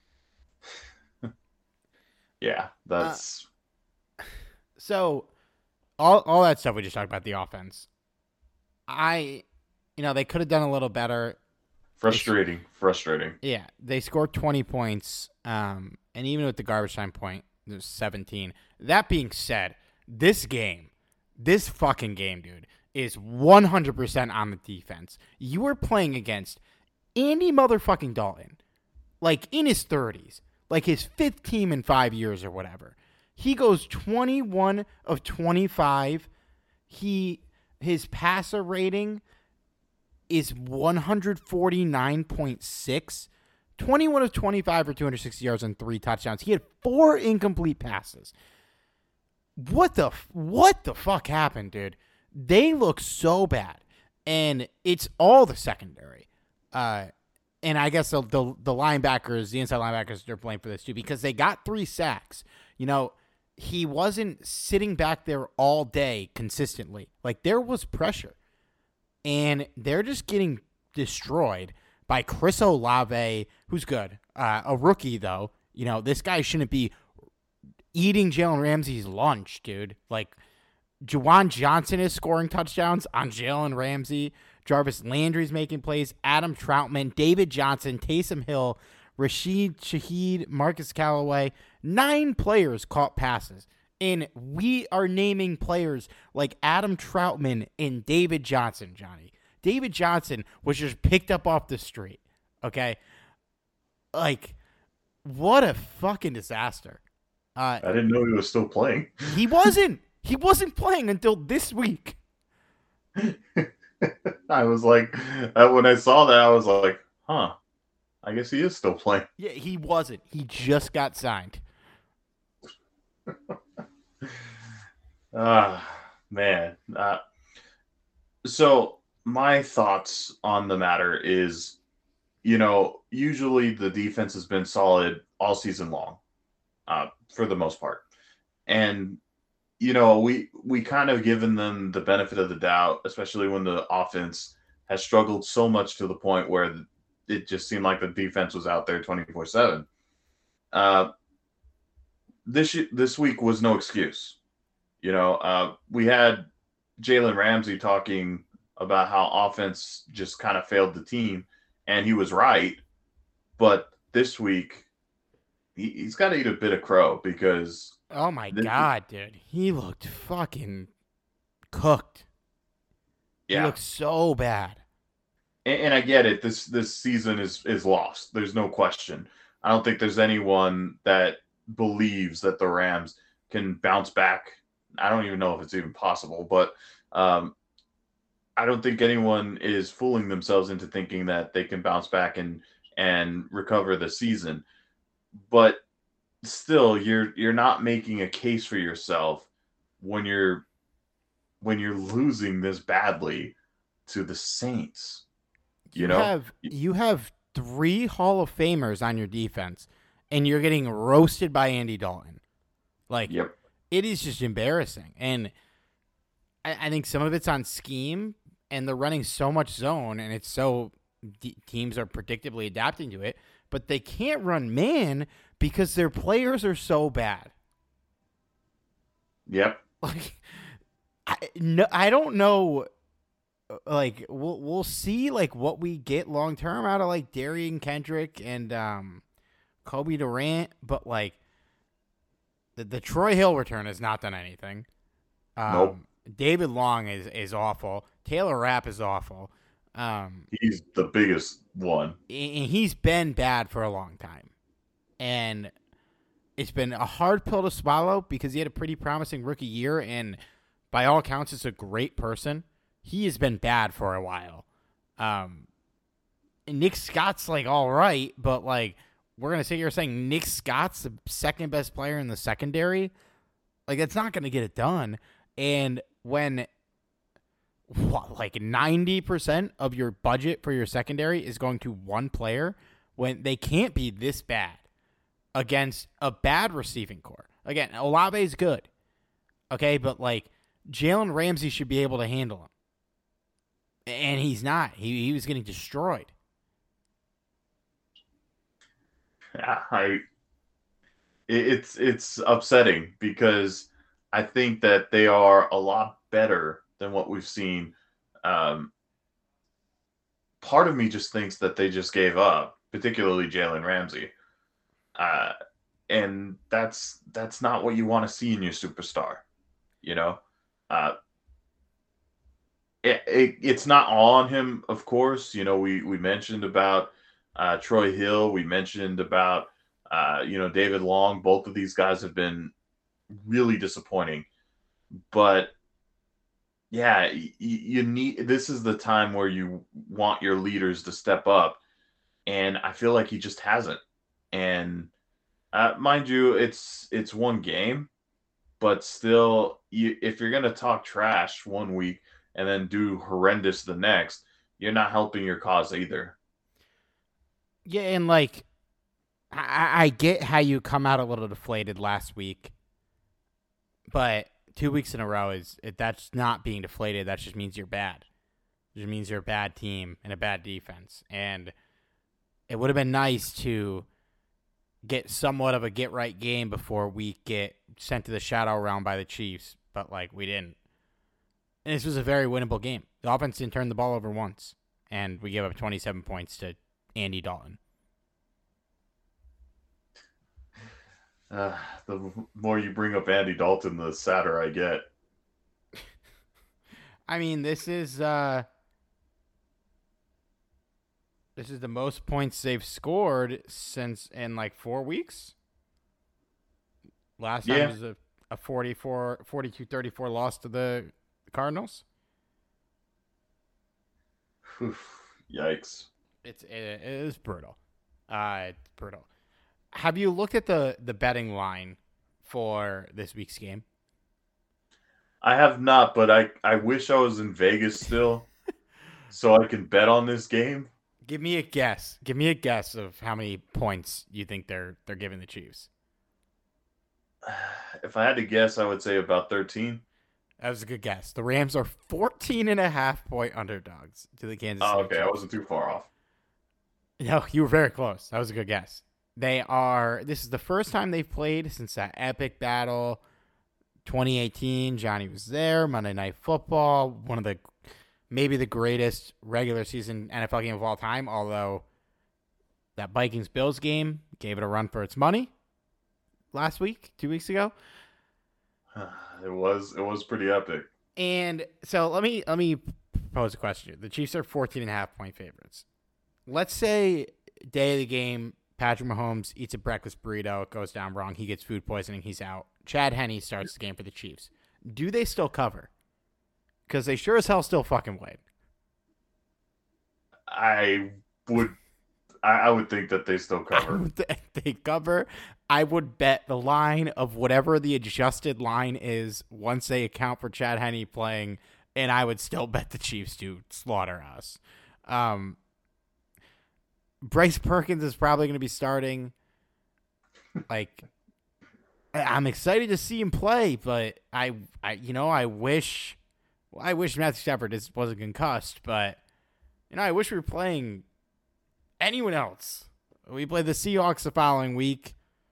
yeah, that's... Uh, so... All all that stuff we just talked about, the offense. I, you know, they could have done a little better. Frustrating, they, frustrating. Yeah, they scored twenty points, um, and even with the garbage time point, there's seventeen. That being said, this game, this fucking game, dude, is one hundred percent on the defense. You are playing against Andy motherfucking Dalton, like in his thirties, like his fifth team in five years or whatever. He goes twenty-one of twenty-five. He his passer rating is one forty-nine point six. twenty-one of twenty-five for two hundred sixty yards and three touchdowns. He had four incomplete passes. what the what the fuck happened, dude? They look so bad, and it's all the secondary. Uh, and I guess the, the the linebackers, the inside linebackers, they're blamed for this too because they got three sacks. You know, he wasn't sitting back there all day consistently. Like there was pressure, and they're just getting destroyed by Chris Olave, who's good, uh, a rookie though. You know, this guy shouldn't be eating Jalen Ramsey's lunch, dude. Like, Juwan Johnson is scoring touchdowns on Jalen Ramsey. Jarvis Landry's making plays. Adam Troutman, David Johnson, Taysom Hill, Rashid Shaheed, Marcus Callaway. Nine players caught passes. And we are naming players like Adam Troutman and David Johnson, Johnny. David Johnson was just picked up off the street, okay? Like, what a fucking disaster. Uh, I didn't know he was still playing. He wasn't. He wasn't playing until this week. I was like, uh, when I saw that, I was like, huh, I guess he is still playing. Yeah, he wasn't. He just got signed. Ah, man. Uh, so my thoughts on the matter is, you know, usually the defense has been solid all season long. Uh, for the most part. And, you know, we we kind of given them the benefit of the doubt, especially when the offense has struggled so much to the point where it just seemed like the defense was out there twenty-four seven. Uh, this this week was no excuse. You know, uh, we had Jalen Ramsey talking about how offense just kind of failed the team, and he was right. But this week, he, he's got to eat a bit of crow because Oh my this, god, dude. He looked fucking cooked. yeah, He looked so bad. and, and I get it. This this season is is lost. There's no question. I don't think there's anyone that believes that the Rams can bounce back. I don't even know if it's even possible, but um, I don't think anyone is fooling themselves into thinking that they can bounce back and and recover the season. But still, you're you're not making a case for yourself when you're when you're losing this badly to the Saints. You, You know, have you have three Hall of Famers on your defense, and you're getting roasted by Andy Dalton. Like, yep, it is just embarrassing. And I, I think some of it's on scheme, and they're running so much zone, and it's so d- teams are predictably adapting to it. But they can't run man because their players are so bad. yep. Like, I no, I don't know. Like, we'll we'll see like what we get long term out of like Darian Kendrick and um, Kobe Durant, but like the the Troy Hill return has not done anything. Um, Nope. David Long is is awful. Taylor Rapp is awful. Um, He's the biggest one. and he's been bad for a long time. And it's been a hard pill to swallow because he had a pretty promising rookie year, and by all accounts, is a great person. He has been bad for a while. Um, and Nick Scott's like all right, but like we're gonna sit here saying Nick Scott's the second best player in the secondary. Like that's not gonna get it done. And when what, like ninety percent of your budget for your secondary is going to one player, when they can't be this bad against a bad receiving core. Again, Olave is good, okay, but like Jalen Ramsey should be able to handle him, and he's not. He he was getting destroyed. I it's it's upsetting because I think that they are a lot better than what we've seen. Um, part of me just thinks that they just gave up, particularly Jalen Ramsey, uh, and that's that's not what you want to see in your superstar. You know, uh, it, it, it's not all on him, of course. You know, we we mentioned about uh, Troy Hill. We mentioned about uh, you know David Long. Both of these guys have been really disappointing, but yeah, you, you need. This is the time where you want your leaders to step up, and I feel like he just hasn't. And uh, mind you, it's it's one game, but still, you, if you're going to talk trash one week and then do horrendous the next, you're not helping your cause either. Yeah, and like, I, I get how you come out a little deflated last week, but two weeks in a row is it, that's not being deflated. That just means you're bad. It just means you're a bad team and a bad defense. And it would have been nice to get somewhat of a get-right game before we get sent to the shadow round by the Chiefs, but, like, we didn't. And this was a very winnable game. The offense didn't turn the ball over once, and we gave up twenty-seven points to Andy Dalton. Uh, the more you bring up Andy Dalton, the sadder I get. I mean, this is uh, this is the most points they've scored since in like four weeks. Last time yeah. was a, a forty-four, forty-two thirty-four loss to the Cardinals. Yikes! It's it, it is brutal. Uh, it's brutal. Have you looked at the, the betting line for this week's game? I have not, but I, I wish I was in Vegas still so I can bet on this game. Give me a guess. Give me a guess of how many points you think they're they're giving the Chiefs. If I had to guess, I would say about thirteen. That was a good guess. The Rams are fourteen and a half point underdogs to the Kansas City Oh, okay. Chiefs. I wasn't too far off. No, you were very close. That was a good guess. They are, this is the first time they've played since that epic battle, twenty eighteen. Johnny was there, Monday Night Football, one of the, maybe the greatest regular season N F L game of all time, although that Vikings-Bills game gave it a run for its money last week, two weeks ago. It was, it was pretty epic. And so let me, let me pose a question. The Chiefs are fourteen and a half point favorites. Let's say day of the game, Patrick Mahomes eats a breakfast burrito. It goes down wrong. He gets food poisoning. He's out. Chad Henne starts the game for the Chiefs. Do they still cover? Because they sure as hell still fucking win. I would, I, I would think that they still cover. They cover. I would bet the line of whatever the adjusted line is once they account for Chad Henne playing, and I would still bet the Chiefs to slaughter us. Um, Bryce Perkins is probably going to be starting. Like, I'm excited to see him play, but I, I, you know, I wish, well, I wish Matthew Stafford is, wasn't concussed, but you know, I wish we were playing anyone else. We played the Seahawks the following week.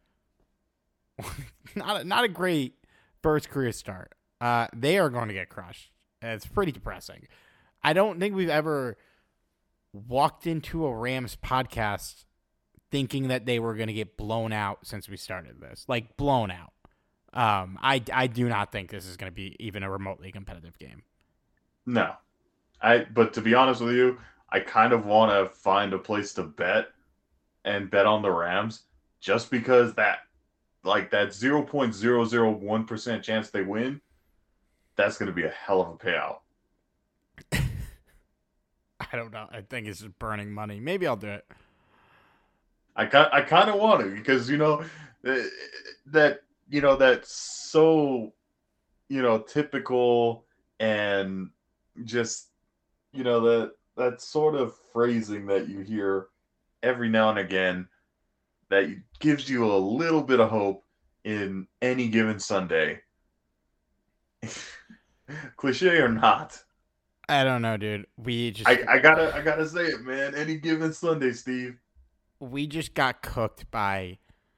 not, a, not a great first career start. Uh, they are going to get crushed. It's pretty depressing. I don't think we've ever walked into a Rams podcast thinking that they were going to get blown out since we started this. Like, blown out. Um, I, I do not think this is going to be even a remotely competitive game. No. I but to be honest with you, I kind of want to find a place to bet and bet on the Rams just because that like that zero point zero zero one percent chance they win, that's going to be a hell of a payout. I don't know. I think it's just burning money. Maybe I'll do it. I kind I kind of want to because you know that you know that's so you know typical and just you know that that sort of phrasing that you hear every now and again that gives you a little bit of hope in any given Sunday. Cliche or not. I don't know, dude. We just I, I gotta I gotta say it, man. Any given Sunday, Steve. We just got cooked by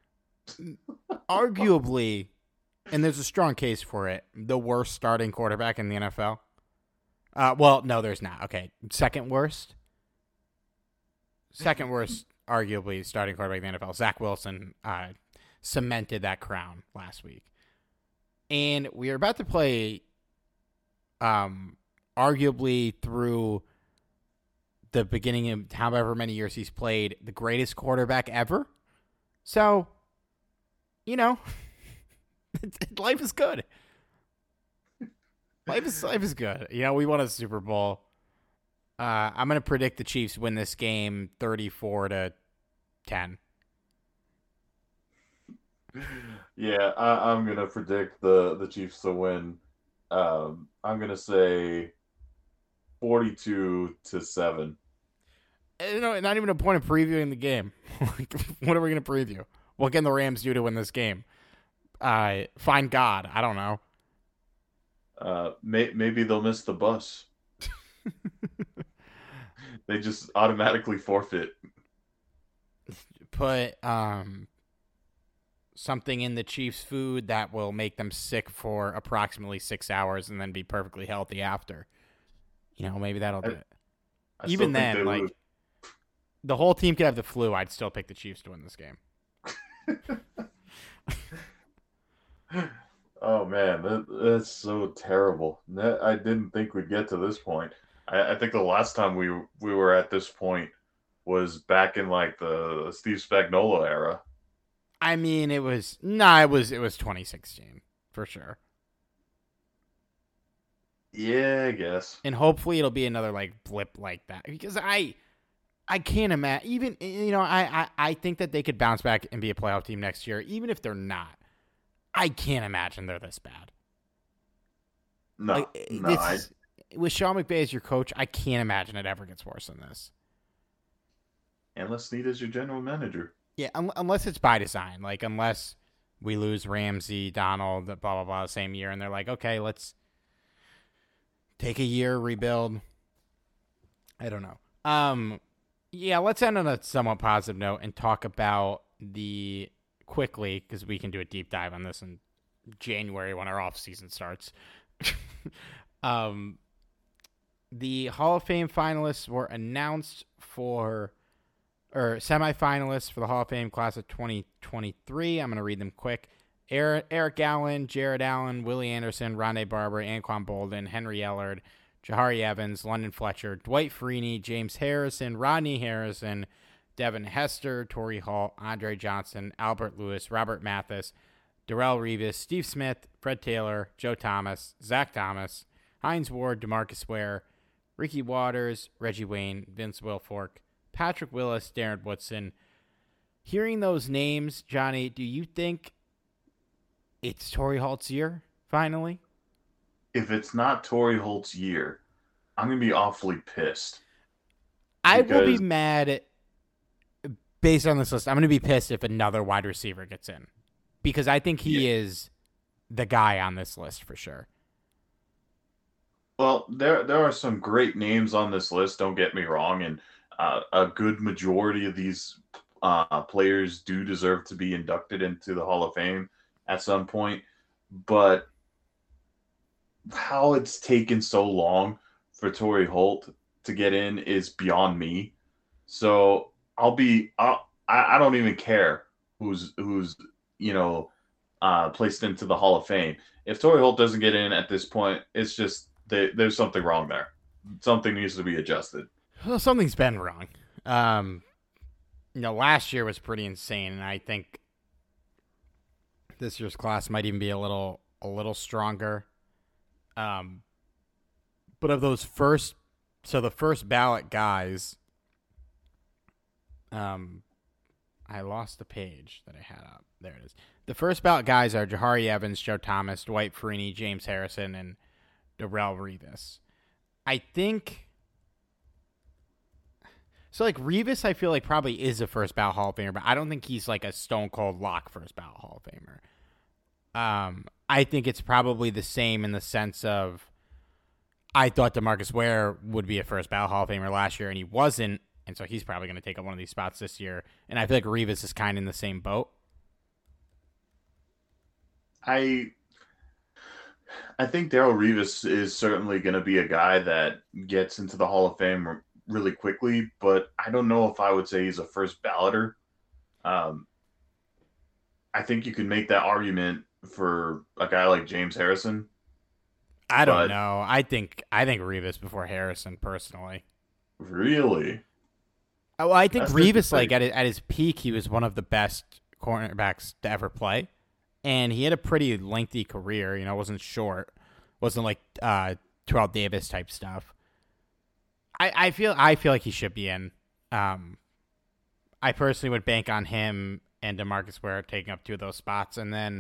arguably, and there's a strong case for it, the worst starting quarterback in the N F L. Uh, well, no, there's not. Okay, second worst. Second worst, arguably, starting quarterback in the N F L. Zach Wilson uh, cemented that crown last week. And we are about to play, um, arguably through the beginning of however many years he's played, the greatest quarterback ever. So, you know, life is good. Life is life is good. You know, we won a Super Bowl. Uh, I'm going to predict the Chiefs win this game thirty-four to ten. Yeah, I, I'm gonna predict the the Chiefs to win. Um, I'm gonna say forty-two to seven. You know, not even a point of previewing the game. Like, what are we going to preview? What can the Rams do to win this game? Uh, find God. I don't know. Uh, may, maybe they'll miss the bus. They just automatically forfeit. Put um something in the Chiefs' food that will make them sick for approximately six hours and then be perfectly healthy after. You know, maybe that'll do I, it. I Even then, like, would. the whole team could have the flu. I'd still pick the Chiefs to win this game. Oh, man, that, that's so terrible. That, I didn't think we'd get to this point. I, I think the last time we we were at this point was back in, like, the Steve Spagnuolo era. I mean, it was nah, it was it was twenty sixteen for sure. Yeah, I guess. And hopefully it'll be another like blip like that because I I can't imagine even you know I, I I think that they could bounce back and be a playoff team next year even if they're not. I can't imagine they're this bad. No, like, no. This, I... With Sean McVay as your coach, I can't imagine it ever gets worse than this. Unless Snead is your general manager. Yeah, un- unless it's by design. Like, unless we lose Ramsey, Donald, blah, blah, blah, the same year, and they're like, okay, let's take a year, rebuild. I don't know. Um, yeah, let's end on a somewhat positive note and talk about the, quickly, because we can do a deep dive on this in January when our off-season starts. um, the Hall of Fame finalists were announced for... or semifinalists for the Hall of Fame class of twenty twenty-three. I'm going to read them quick. Eric, Eric Allen, Jared Allen, Willie Anderson, Rondé Barber, Anquan Bolden, Henry Ellard, Jahari Evans, London Fletcher, Dwight Freeney, James Harrison, Rodney Harrison, Devin Hester, Torrey Hall, Andre Johnson, Albert Lewis, Robert Mathis, Darrelle Revis, Steve Smith, Fred Taylor, Joe Thomas, Zach Thomas, Hines Ward, DeMarcus Ware, Ricky Waters, Reggie Wayne, Vince Wilfork, Patrick Willis, Darren Woodson. Hearing those names, Johnny, do you think it's Torrey Holt's year, finally? If it's not Torrey Holt's year, I'm going to be awfully pissed. I will be mad based on this list. I'm going to be pissed if another wide receiver gets in. Because I think he yeah. is the guy on this list for sure. Well, there there are some great names on this list, don't get me wrong, and Uh, a good majority of these uh, players do deserve to be inducted into the Hall of Fame at some point. But how it's taken so long for Torrey Holt to get in is beyond me. So I'll be I'll, I I don't even care who's who's you know uh, placed into the Hall of Fame. If Torrey Holt doesn't get in at this point, it's just they, there's something wrong there. Something needs to be adjusted. Well, something's been wrong. Um, you know, last year was pretty insane, and I think this year's class might even be a little a little stronger. Um, but of those first, so the first ballot guys, um, I lost the page that I had up. There it is. The first ballot guys are Jahari Evans, Joe Thomas, Dwight Freeney, James Harrison, and Darrelle Revis. I think. So, like, Revis, I feel like probably is a first ballot Hall of Famer, but I don't think he's like a stone cold lock first ballot Hall of Famer. Um, I think it's probably the same in the sense of I thought DeMarcus Ware would be a first ballot Hall of Famer last year, and he wasn't, and so he's probably going to take up one of these spots this year. And I feel like Revis is kind of in the same boat. I I think Darrelle Revis is certainly going to be a guy that gets into the Hall of Fame really quickly, but I don't know if I would say he's a first balloter. Um, I think you can make that argument for a guy like James Harrison. I don't but, know. I think I think Revis before Harrison personally. Really? Oh, I think That's Revis, like at his, at his peak, he was one of the best cornerbacks to ever play, and he had a pretty lengthy career. You know, it wasn't short, wasn't like uh, Terrell Davis type stuff. I, I feel I feel like he should be in. Um, I personally would bank on him and DeMarcus Ware taking up two of those spots. And then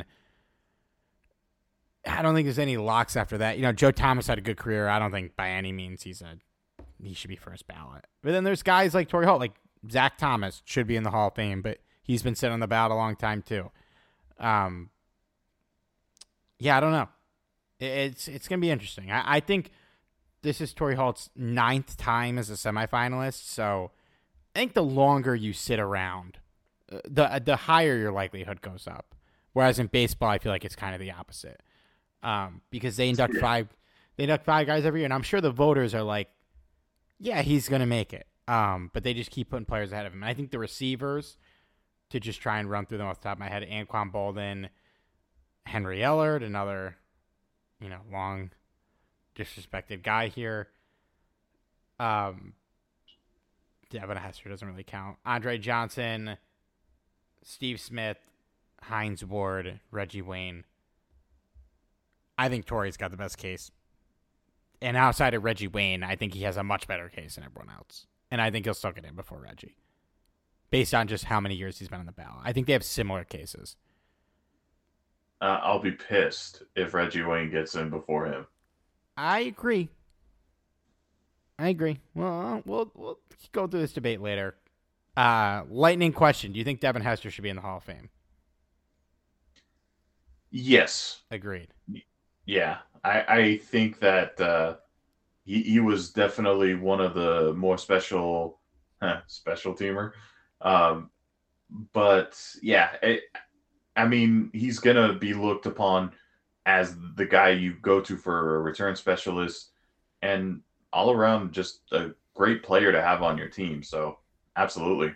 I don't think there's any locks after that. You know, Joe Thomas had a good career. I don't think by any means he's a he should be first ballot. But then there's guys like Torrey Holt, like Zach Thomas should be in the Hall of Fame, but he's been sitting on the ballot a long time too. Um, yeah, I don't know. It's it's gonna be interesting. I, I think this is Torrey Holt's ninth time as a semifinalist, so I think the longer you sit around, the the higher your likelihood goes up. Whereas in baseball, I feel like it's kind of the opposite, um, because they induct five, they induct five guys every year, and I'm sure the voters are like, yeah, he's gonna make it, um, but they just keep putting players ahead of him. And I think the receivers, to just try and run through them off the top of my head, Anquan Boldin, Henry Ellard, another, you know, long disrespected guy here. Um, Devin Hester doesn't really count. Andre Johnson, Steve Smith, Hines Ward, Reggie Wayne. I think Torrey's got the best case. And outside of Reggie Wayne, I think he has a much better case than everyone else. And I think he'll still get in before Reggie, based on just how many years he's been on the ballot. I think they have similar cases. Uh, I'll be pissed if Reggie Wayne gets in before him. I agree. I agree. Well, we'll we'll go through this debate later. Uh, lightning question: do you think Devin Hester should be in the Hall of Fame? Yes. Agreed. Yeah, I, I think that uh, he he was definitely one of the more special huh, special teamer. Um, but yeah, it, I mean, he's gonna be looked upon as the guy you go to for a return specialist, and all around just a great player to have on your team. So absolutely.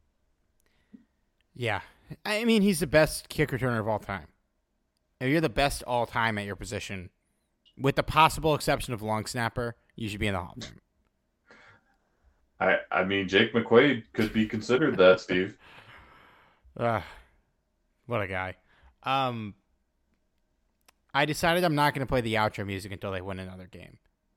Yeah. I mean, he's the best kick returner of all time. If you're the best all time at your position, with the possible exception of long snapper, you should be in the Hall of Fame. I, I mean, Jake McQuaid could be considered that, Steve. Uh, what a guy. Um, I decided I'm not going to play the outro music until they win another game.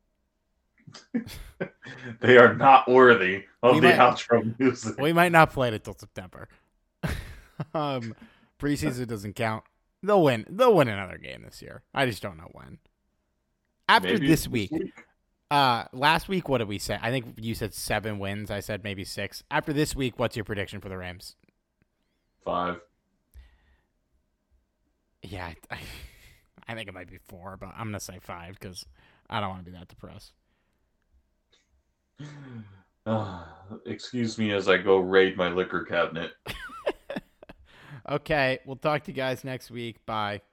They are not worthy of we the might, outro music. We might not play it until September. um, preseason doesn't count. They'll win. They'll win another game this year. I just don't know when. After Maybe this this week, week, uh, last week, what did we say? I think you said seven wins. I said maybe six. After this week, what's your prediction for the Rams? Five. Yeah, I, I think it might be four, but I'm gonna say five because I don't want to be that depressed. Uh, excuse me as I go raid my liquor cabinet. Okay, we'll talk to you guys next week. Bye.